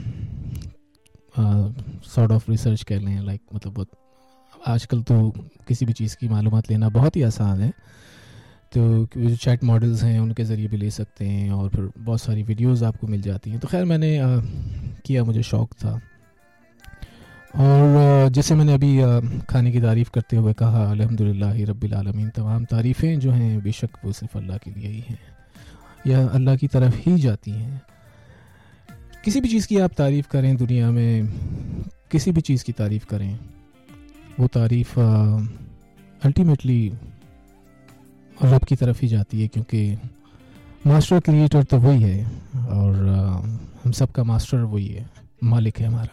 सॉर्ट ऑफ रिसर्च कह लें, लाइक मतलब बहुत आजकल तो किसी भी चीज़ की मालूमात लेना बहुत ही आसान है, तो जो चैट मॉडल्स हैं उनके ज़रिए भी ले सकते हैं और फिर बहुत सारी वीडियोस आपको मिल जाती हैं। तो खैर मैंने आ, किया, मुझे शौक़ था। और जैसे मैंने अभी आ, खाने की तारीफ़ करते हुए कहा, अल्हम्दुलिल्लाह रब्बिल आलमीन, तमाम तारीफ़ें जो हैं बेशक वो सिर्फ अल्लाह के लिए ही हैं या अल्लाह की तरफ ही जाती हैं। किसी भी चीज़ की आप तारीफ़ करें दुनिया में, किसी भी चीज़ की तारीफ़ करें, वो तारीफ़ अल्टीमेटली रब की तरफ ही जाती है, क्योंकि मास्टर क्रिएटर तो वही है और आ, हम सब का मास्टर वही है, मालिक है हमारा।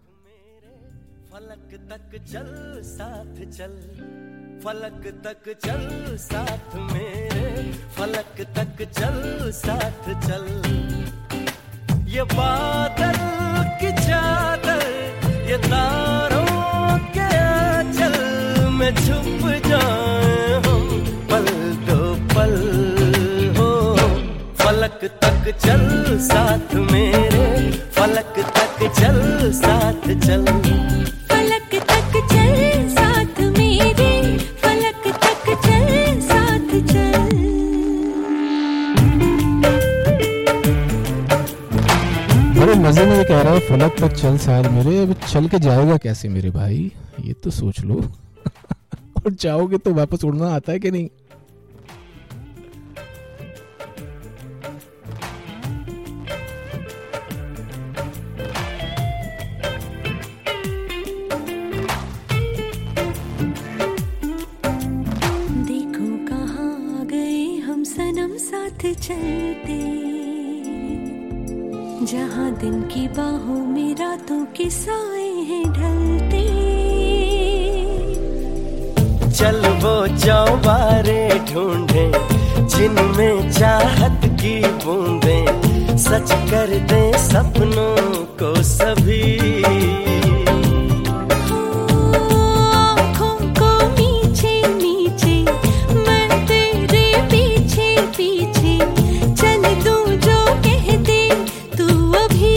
फलक तक चल साथ चल, फलक तक चल साथ मेरे, फलक तक चल साथ चल। ये बादल की चादर, ये तारों के आंचल में छुप जाए हम पल दो पल हो। फलक तक चल साथ मेरे, फलक तक चल साथ चल।
फलक तक चल साथ मेरे, फलक तक चल साथ चल।
बड़े मजे में ये कह रहा है फलक तक चल साथ मेरे। अब चल के जाएगा कैसे मेरे भाई, ये तो सोच लो। और जाओगे तो वापस उड़ना आता है कि नहीं?
देखो कहाँ गए हम सनम साथ चलते, जहाँ दिन की बाहों में रातों के साए हैं ढलते।
चल वो चौबारे ढूंढे जिनमें चाहत की बूंदें सच कर दे सपनों को सभी।
आँखों को नीचे नीचे मैं तेरे पीछे पीछे चल दूं जो कह दे तू अभी।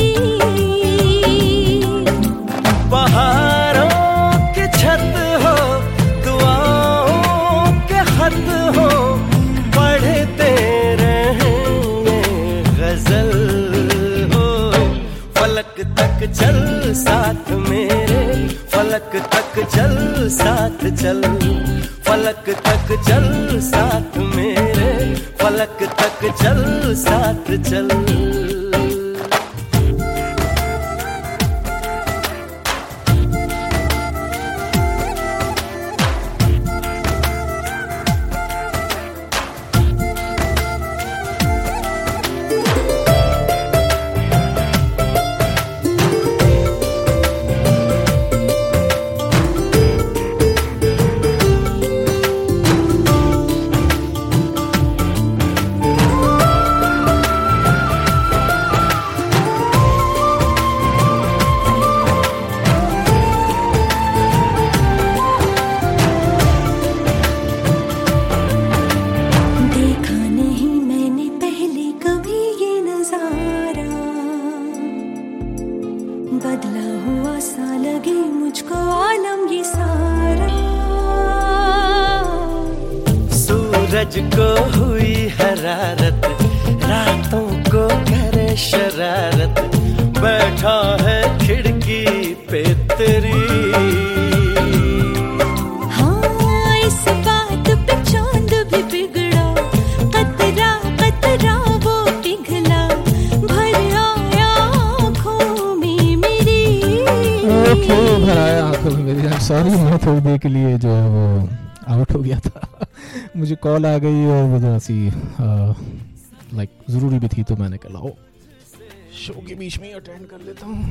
पहाड़ों की छत हो, दुआओं के खत हो, पढ़ते रहेंगे गजल हो। फलक तक चल साथ मेरे, फलक तक चल साथ चल। फलक तक चल साथ मेरे, फलक तक चल साथ चल। मुझको हुई हरारत, रातों को करे शरारत, बैठा है खिड़की पे तेरी।
हाँ इस बात पे चांद भी बिगड़ा, कतरा कतरा वो पिघला, भर आया आँखों में मेरी।
ओके भर आया आँखों में मेरी। सॉरी मैं थोड़ी देर के लिए जो है वो आउट हो गया था। मुझे कॉल आ गई और वो जरा सी लाइक ज़रूरी भी थी, तो मैंने कहा लाओ शो के बीच में अटेंड कर लेता हूँ।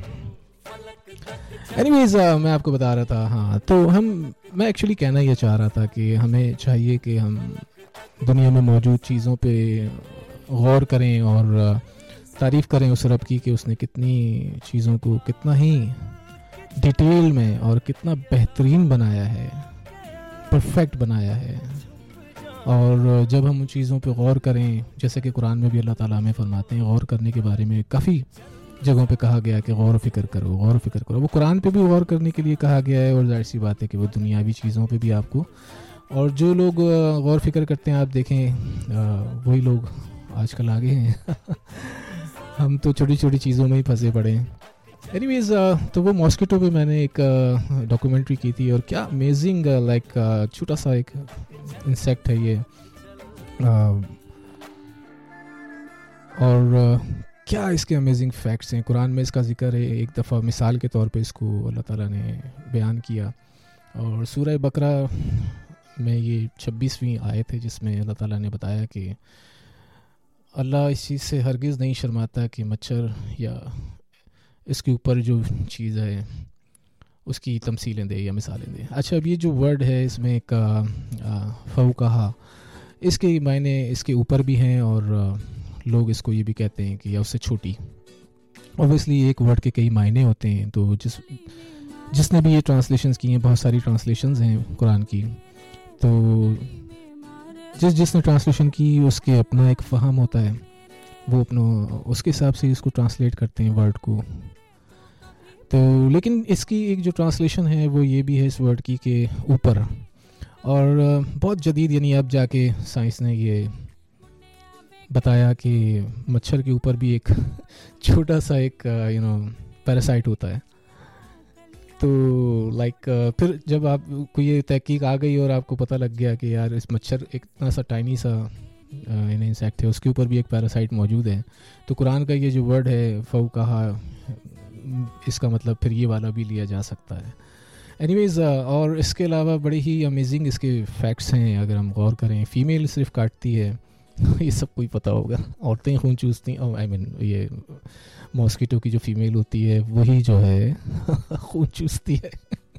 एनीवेज uh, मैं आपको बता रहा था, हाँ तो हम मैं एक्चुअली कहना ये चाह रहा था कि हमें चाहिए कि हम दुनिया में मौजूद चीज़ों पे गौर करें और तारीफ़ करें उस रब की कि उसने कितनी चीज़ों को कितना ही डिटेल में और कितना बेहतरीन बनाया है, परफेक्ट बनाया है। और जब हम उन चीज़ों पे गौर करें, जैसे कि कुरान में भी अल्लाह ताला हमें फरमाते हैं गौर करने के बारे में, काफ़ी जगहों पे कहा गया कि गौर फिक्र करो गौर फिक्र करो। वो कुरान पे भी गौर करने के लिए कहा गया है, और जाहिर सी बात है कि वो दुनियावी चीज़ों पे भी आपको। और जो लोग गौर फिक्र करते हैं आप देखें वही लोग आजकल आगे हैं। हम तो छोटी छोटी चीज़ों में ही फंसे पड़े हैं। एनीवेज तो वो मॉस्किटो पे मैंने एक डॉक्यूमेंट्री की थी, और क्या अमेजिंग लाइक छोटा सा एक इंसेक्ट है ये। uh, और uh, क्या इसके अमेजिंग फैक्ट्स हैं। कुरान में इसका जिक्र है, एक दफ़ा मिसाल के तौर पे इसको अल्लाह ताला ने बयान किया। और सूरह बकरा में ये छब्बीसवीं आयत है जिसमें अल्लाह ताला ने बताया कि अल्लाह इस चीज़ से हरगिज़ नहीं शर्माता कि मच्छर या इसके ऊपर जो चीज़ है उसकी तमसीलें दे या मिसालें दे। अच्छा, अब ये जो वर्ड है इसमें एक फ़ौक़हा, इसके मायने इसके ऊपर भी हैं, और आ, लोग इसको ये भी कहते हैं कि या उससे छोटी। ऑब्वियसली एक वर्ड के कई मायने होते हैं, तो जिस जिसने भी ये ट्रांसलेशंस की हैं, बहुत सारी ट्रांसलेशंस हैं कुरान की, तो जिस जिसने ट्रांसलेशन की उसके अपना एक फ़हम होता है, वो अपना उसके हिसाब से इसको ट्रांसलेट करते हैं वर्ड को। तो लेकिन इसकी एक जो ट्रांसलेशन है वो ये भी है इस वर्ड की कि ऊपर, और बहुत जदीद यानी अब जाके साइंस ने ये बताया कि मच्छर के ऊपर भी एक छोटा सा एक यू नो पैरासाइट होता है। तो लाइक फिर जब आप को ये तहकीक आ गई और आपको पता लग गया कि यार इस मच्छर एक इतना सा टाइनी सा इंसेक्ट है, उसके ऊपर भी एक पैरासाइट मौजूद है, तो कुरान का ये जो वर्ड है फ़ौक़हा, इसका मतलब फिर ये वाला भी लिया जा सकता है। एनीवेज़ और इसके अलावा बड़े ही अमेजिंग इसके फैक्ट्स हैं अगर हम गौर करें। फ़ीमेल सिर्फ काटती है, ये सब कोई पता होगा। औरतें खून चूसती, आई मीन ये मॉस्किटो की जो फ़ीमेल होती है वही जो है खून चूसती है।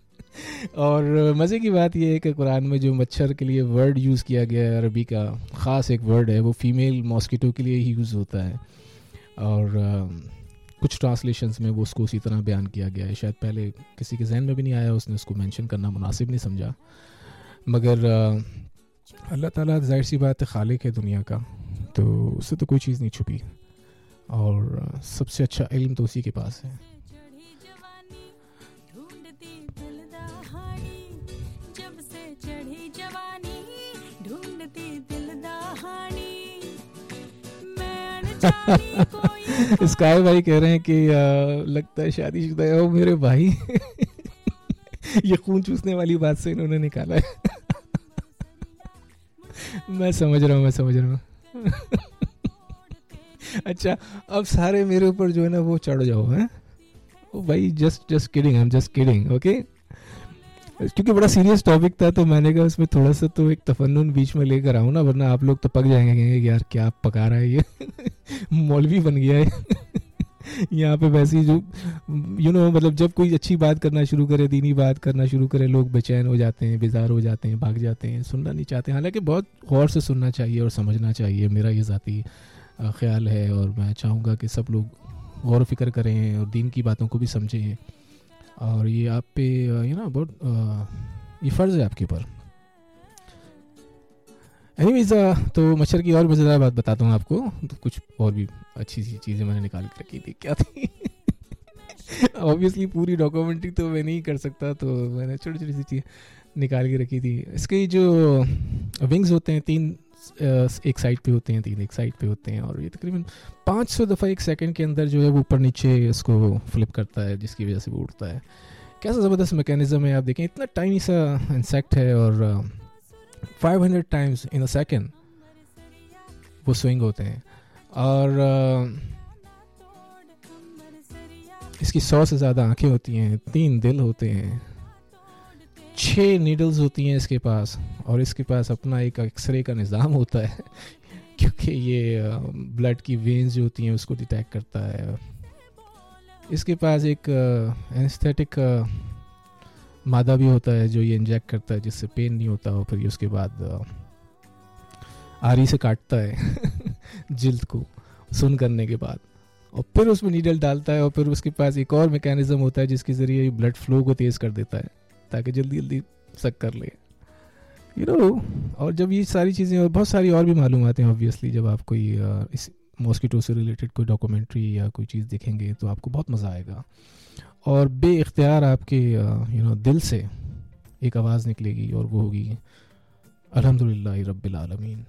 और मज़े की बात यह है कि कुरान में जो मच्छर के लिए वर्ड यूज़ किया गया है, अरबी का ख़ास एक वर्ड है, वो फ़ीमेल मॉस्किटो के लिए ही यूज़ होता है। और uh, कुछ ट्रांसलेशंस में वो उसको उसी तरह बयान किया गया है। शायद पहले किसी के जहन में भी नहीं आया, उसने उसको मेंशन करना मुनासिब नहीं समझा, मगर uh, अल्लाह ताला ज़ाहिर सी बात है खालिक है दुनिया का, तो उससे तो कोई चीज़ नहीं छुपी, और सबसे अच्छा इल्म तो उसी के पास है। स्काई भाई कह रहे हैं कि आ, लगता है शादीशुदा है ओ मेरे भाई। ये खून चूसने वाली बात से इन्होंने निकाला है। मैं समझ रहा हूँ मैं समझ रहा हूँ। अच्छा, अब सारे मेरे ऊपर जो है ना वो चढ़ जाओ, हैं ओ भाई, just just kidding, I am just kidding, okay. क्योंकि बड़ा सीरियस टॉपिक था, तो मैंने कहा उसमें थोड़ा सा तो एक तफन्नुन बीच में लेकर आऊँ ना, वरना आप लोग तो पक जाएंगे यार क्या पका रहा है ये। मौलवी बन गया है यहाँ पे। वैसे जो यू नो मतलब जब कोई अच्छी बात करना शुरू करे, दीनी बात करना शुरू करे, लोग बेचैन हो जाते हैं, बेजार हो जाते हैं, भाग जाते हैं, सुनना नहीं चाहते। हालांकि बहुत गौर से सुनना चाहिए और समझना चाहिए, मेरा ये ज़ाती ख्याल है, और मैं चाहूँगा कि सब लोग गौर फिक्र करें और दीन की बातों को भी समझें। और ये आप पे यू नो बहुत ये फ़र्ज़ है आपके ऊपर। एनीवेज़ तो मच्छर की और मज़ेदार बात बताता हूँ आपको, तो कुछ और भी अच्छी सी चीज़ें मैंने निकाल के रखी थी। क्या थी? ऑब्वियसली पूरी डॉक्यूमेंट्री तो मैं नहीं कर सकता, तो मैंने छोटी छोटी सी चीज़ निकाल के रखी थी। इसके जो विंग्स होते हैं तीन एक साइड पे होते हैं, तीन एक साइड पे होते हैं, और ये तकरीबन पाँच सौ दफ़ा एक सेकंड के अंदर जो है वो ऊपर नीचे इसको फ्लिप करता है, जिसकी वजह से वो उड़ता है। कैसा ज़बरदस्त मैकेनिज़्म है। आप देखें इतना टाइनी सा इंसेक्ट है और five hundred times in a second वो स्विंग होते हैं, और uh, इसकी सौ से ज़्यादा आंखें होती हैं, तीन दिल होते हैं, छः नीडल्स होती हैं इसके पास, और इसके पास अपना एक एक्सरे का निज़ाम होता है क्योंकि ये ब्लड की वेन्स जो होती हैं उसको डिटेक्ट करता है। इसके पास एक एनेस्थेटिक मादा भी होता है जो ये इंजेक्ट करता है, जिससे पेन नहीं होता, और फिर उसके बाद आरी से काटता है जिल्द को सुन करने के बाद, और फिर उसमें नीडल डालता है, और फिर उसके पास एक और मैकेनिज़्म होता है जिसके ज़रिए ये ब्लड फ्लो को तेज़ कर देता है ताकि जल्दी जल्दी सक कर ले, यू नो। और जब ये सारी चीज़ें और बहुत सारी और भी मालूमात हैं ऑब्वियसली, जब आप कोई इस मॉस्किटो से रिलेटेड कोई डॉक्यूमेंट्री या कोई चीज़ देखेंगे तो आपको बहुत मज़ा आएगा, और बे इख्तियार आपके यू नो दिल से एक आवाज़ निकलेगी, और वो होगी अल्हम्दुलिल्लाह रब्बिल आलमीन।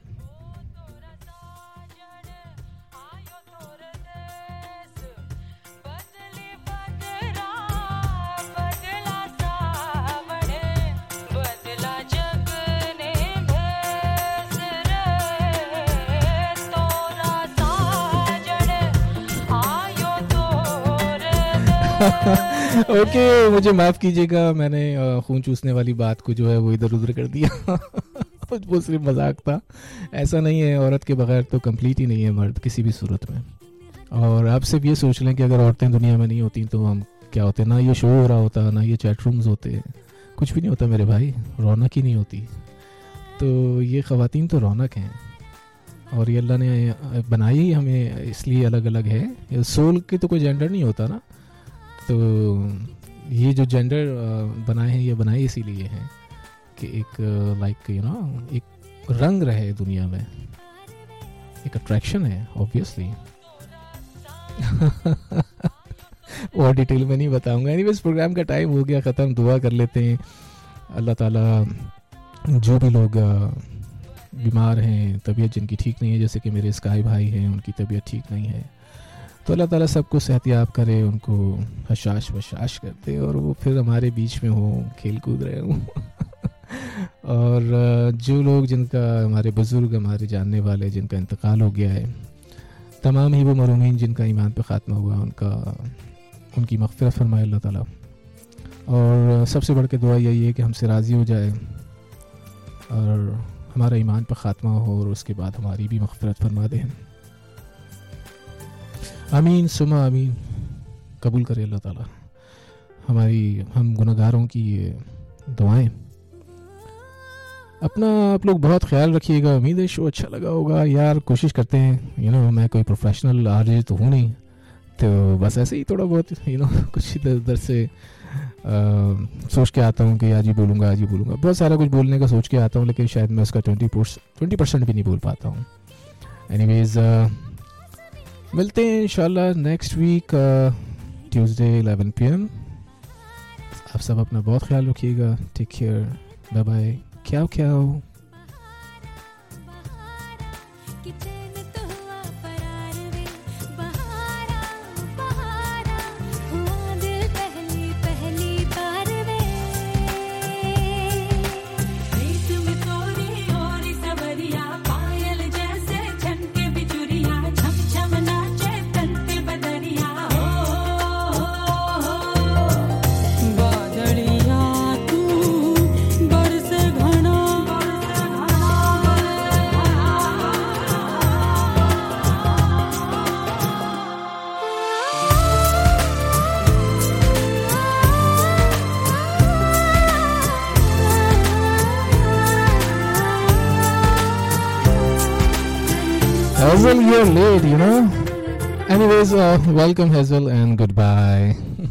ओके okay, मुझे माफ़ कीजिएगा, मैंने खून चूसने वाली बात को जो है वो इधर उधर कर दिया वो सिर्फ मजाक था, ऐसा नहीं है। औरत के बगैर तो कंप्लीट ही नहीं है मर्द किसी भी सूरत में। और आप सिर्फ ये सोच लें कि अगर औरतें दुनिया में नहीं होती तो हम क्या होते, ना ये शो हो रहा होता, ना ये चैट रूम्स होते, कुछ भी नहीं होता मेरे भाई, रौनक ही नहीं होती। तो ये ख़वातीन तो रौनक हैं, और ये अल्लाह ने बनाई ही हमें इसलिए अलग अलग है। सोल के तो कोई जेंडर नहीं होता ना, तो ये जो जेंडर बनाए हैं ये बनाए इसीलिए हैं कि एक लाइक यू नो एक रंग रहे दुनिया में, एक अट्रैक्शन है ऑब्वियसली और डिटेल में नहीं बताऊंगा। एनीवेज प्रोग्राम का टाइम हो गया ख़त्म, दुआ कर लेते हैं अल्लाह ताला जो भी लोग बीमार हैं, तबीयत जिनकी ठीक नहीं है, जैसे कि मेरे स्काई भाई हैं उनकी तबीयत ठीक नहीं है, तो अल्लाह ताला सबको सेहतयाब करे, उनको हशाश वशाश करते और वो फिर हमारे बीच में हो, खेल कूद रहे हों और जो लोग जिनका हमारे बुज़ुर्ग हमारे जानने वाले जिनका इंतकाल हो गया है, तमाम ही वो मरूमीन जिनका ईमान पे ख़ात्मा हुआ, उनका उनकी मग़फ़िरत फरमाए अल्लाह ताला। और सबसे बढ़ के दुआ यही है कि हमसे राज़ी हो जाए और हमारा ईमान पे ख़ात्मा हो और उसके बाद हमारी भी मग़फ़िरत फरमा दे। आमीन सुमा आमीन। कबूल करे अल्लाह ताला हमारी हम गुनहगारों की दुआएं। अपना आप लोग बहुत ख्याल रखिएगा। उम्मीद है शो अच्छा लगा होगा यार, कोशिश करते हैं, यू नो मैं कोई प्रोफेशनल आरजे तो हूँ नहीं, तो बस ऐसे ही थोड़ा बहुत यू नो कुछ इधर उधर से आ, सोच के आता हूँ कि आज ही बोलूँगा आज ही बोलूँगा बहुत सारा कुछ बोलने का सोच के आता हूँ, लेकिन शायद मैं उसका ट्वेंटी ट्वेंटी परसेंट भी नहीं बोल पाता हूँ। एनीवेज मिलते हैं इंशाल्लाह next week Tuesday eleven P M. आप सब अपना बहुत ख्याल रखिएगा। टेक केयर, बाय बाय, क्या क्या Hazel, you're late, you know. Anyways, uh, welcome Hazel and goodbye.